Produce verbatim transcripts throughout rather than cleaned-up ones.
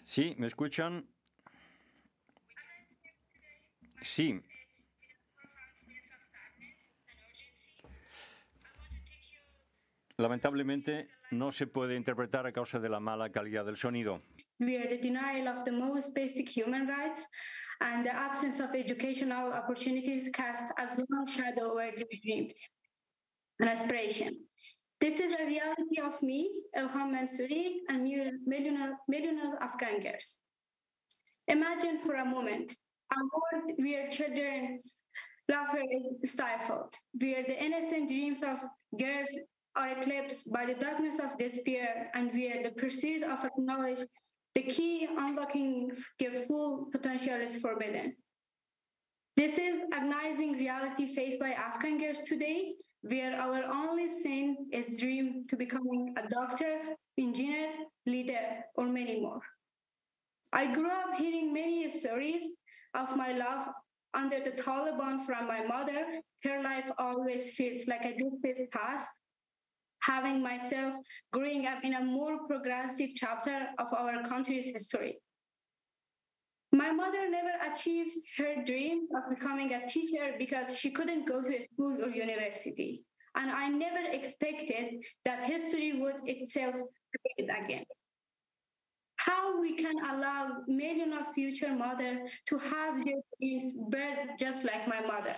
Sí, ¿me escuchan? Sí. Lamentablemente no se puede interpretar a causa de la mala calidad del sonido. Where the denial of the most basic human rights and the absence of educational opportunities cast as long shadow over their dreams and aspiration. This is a reality of me, Ilham Mansouri, and millions, millions of Afghan girls. Imagine for a moment a world where children laughter is stifled, where the innocent dreams of girls are eclipsed by the darkness of despair, and where the pursuit of knowledge, the key unlocking their full potential, is forbidden. This is agonizing reality faced by Afghan girls today, where our only sin is dream to becoming a doctor, engineer, leader, or many more. I grew up hearing many stories of my love under the Taliban from my mother. Her life always felt like a distant past, having myself growing up in a more progressive chapter of our country's history. My mother never achieved her dream of becoming a teacher because she couldn't go to school or university. And I never expected that history would itself repeat again. How we can allow millions of future mothers to have their dreams birth just like my mother.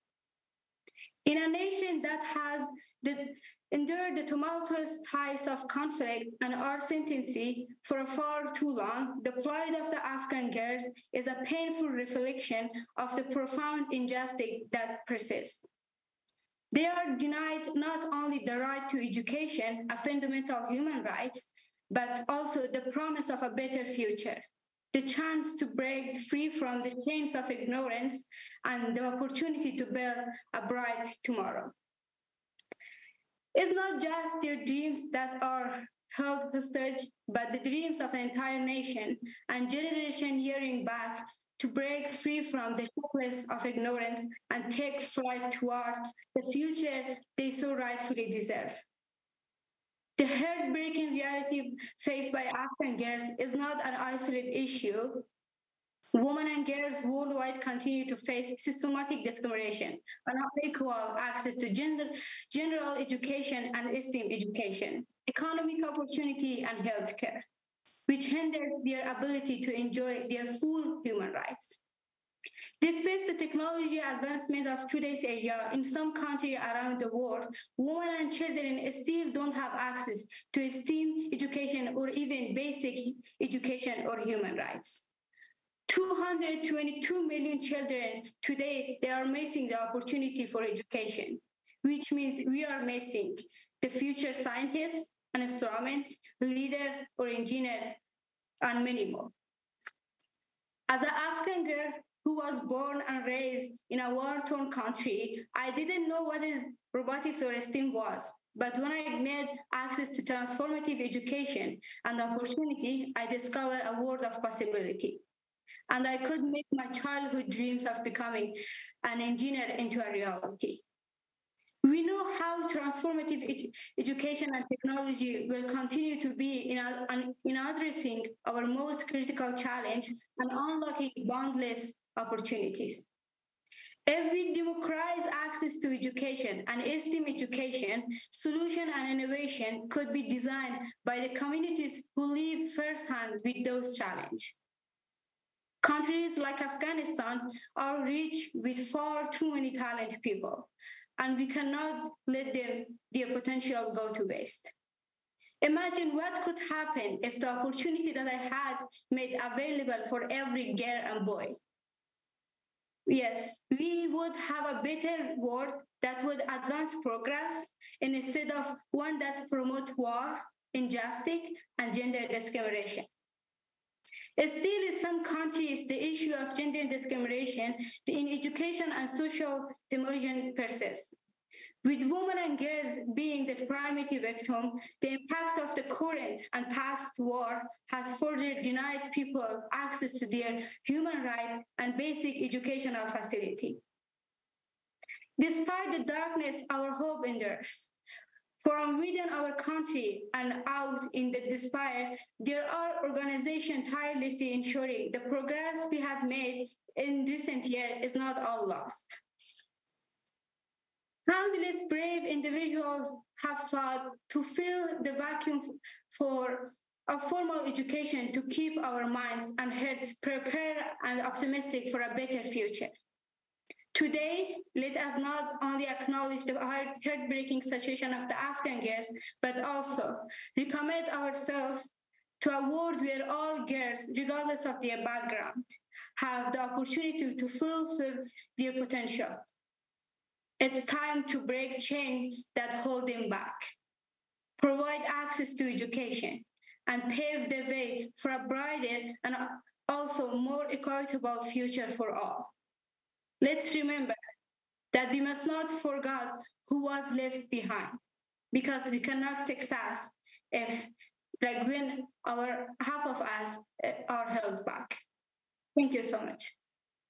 In a nation that has the, endured the tumultuous tides of conflict and uncertainty for far too long, the plight of the Afghan girls is a painful reflection of the profound injustice that persists. They are denied not only the right to education, a fundamental human right, but also the promise of a better future, the chance to break free from the chains of ignorance, and the opportunity to build a bright tomorrow. It's not just their dreams that are held hostage, but the dreams of an entire nation and generation yearning back to break free from the shackles of ignorance and take flight towards the future they so rightfully deserve. The heartbreaking reality faced by Afghan girls is not an isolated issue. Women and girls worldwide continue to face systematic discrimination, unequal access to gender, general education and STEM education, economic opportunity and healthcare, which hinders their ability to enjoy their full human rights. Despite the technology advancement of today's area, in some countries around the world, women and children still don't have access to STEM education or even basic education or human rights. two hundred twenty-two million children today, they are missing the opportunity for education, which means we are missing the future scientist, an astronaut, leader, or engineer, and many more. As an Afghan girl who was born and raised in a war-torn country, I didn't know what is robotics or STEM was. But when I made access to transformative education and opportunity, I discovered a world of possibility. And I could make my childhood dreams of becoming an engineer into a reality. We know how transformative edu- education and technology will continue to be in, a, in addressing our most critical challenge and unlocking boundless opportunities. If we democratize access to education and STEM education, solution and innovation could be designed by the communities who live firsthand with those challenges. Countries like Afghanistan are rich with far too many talented people, and we cannot let them, their potential go to waste. Imagine what could happen if the opportunity that I had made available for every girl and boy. Yes, we would have a better world that would advance progress instead of one that promotes war, injustice, and gender discrimination. Still, in some countries, the issue of gender discrimination in education and social demotion persists. With women and girls being the primary victim, the impact of the current and past war has further denied people access to their human rights and basic educational facility. Despite the darkness, our hope endures. From within our country and out in the despair, there are organizations tirelessly ensuring the progress we have made in recent years is not all lost. Countless brave individuals have sought to fill the vacuum for a formal education to keep our minds and hearts prepared and optimistic for a better future. Today, let us not only acknowledge the heartbreaking situation of the Afghan girls, but also recommit ourselves to a world where all girls, regardless of their background, have the opportunity to fulfill their potential. It's time to break chains that hold them back, provide access to education, and pave the way for a brighter and also more equitable future for all. Let's remember that we must not forget who was left behind, because we cannot success if, like, when our half of us uh, are held back. Thank you so much.